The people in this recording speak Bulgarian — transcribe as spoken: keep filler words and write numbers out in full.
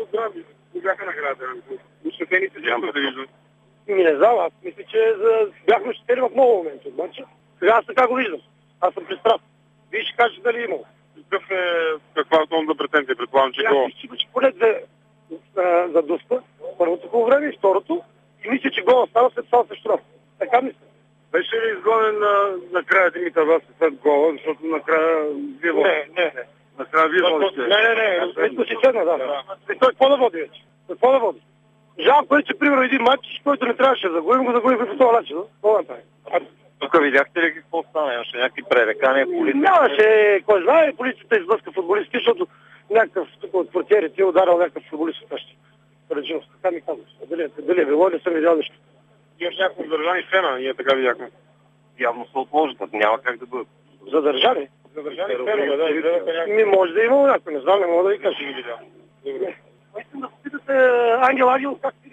здрави. Не бяха наградени. Ощетени се джампа да виждам. Ми не знам, аз мисля, че за... бяхме щетени в много моменти. Обаче, сега аз така го виждам. Аз съм пристрастен. Вие ще кажете дали е имало. Какъв е, каква е основната претензия? Предполагам, че Аз го... мисля, че поне две а, за Дуспа, първото по време и второто. И мисля, че гола става след това също раз. Така мисля. Беше ли изгонен на, накрая Димитър Васев след гола, защото накрая вие водите? Не, не, не. Накрая вие водите? Не, не, не. Ето си седна, да. да. И той какво да води вече? Какво да води? Жалко е, че примерно един матч, който не трябваше да загубим, го загубим по този начин. Това направи. Тук видяхте ли какво стана? Имаше някакви пререкания, полиция? Нямаше, кой знае, полицията изблъска футболисти, защото някакъв тук от портиерите е ударил някакъв футболист от къщи. Реджинов, така ми казваш. Дали, дали е било, не съм видял нищо. Имаш някакво задържани фена, ние така видяхме. Явно се отложат, няма как да бъдат. Задържани? Задържани фенове, да, изгледаха някакви. Ми може да има някой, не знам, не мога да ви кажа. Искам да попитате Ангел Ангел как